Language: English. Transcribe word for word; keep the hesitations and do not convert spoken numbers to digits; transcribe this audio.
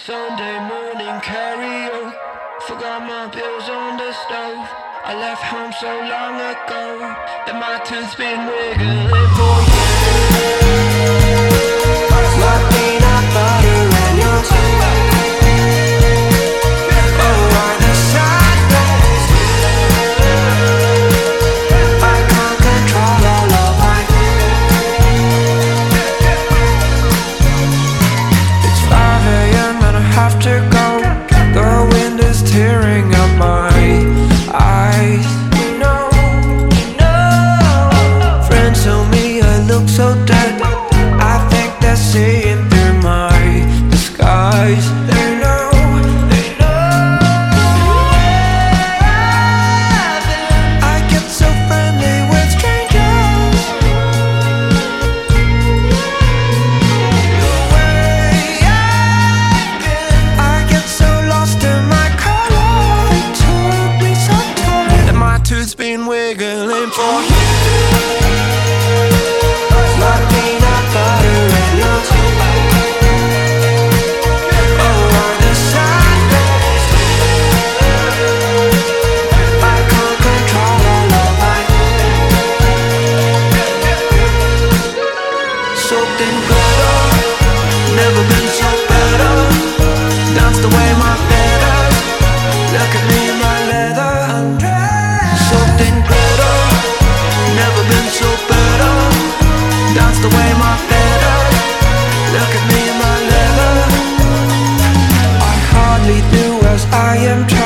Sunday morning karaoke. Forgot my bills on the stove. I left home so long ago that my tooth's been wiggling for you. Like peanut butter and your teeth. Oh, why the sad face? I can't control all of my It's five a m and I have to go. The wind is tearing up my eyes. You know, you know. Friends tell me I look so dead. I think they're seeing through my disguise. They know, they know. I get so friendly with strangers. The way I've been, I get so lost in my color. It took me some time, and my tooth's been wiggling for you. Like peanut butter and your teeth. Oh, why the sad face? I can't control all of my soaked in glitter. Never been so better. That's the way my feathers. Look at me in my leather undress. Soaked in glitter. Never been so better. That's the way my feathers. Look at me in my leather. I hardly do as I am.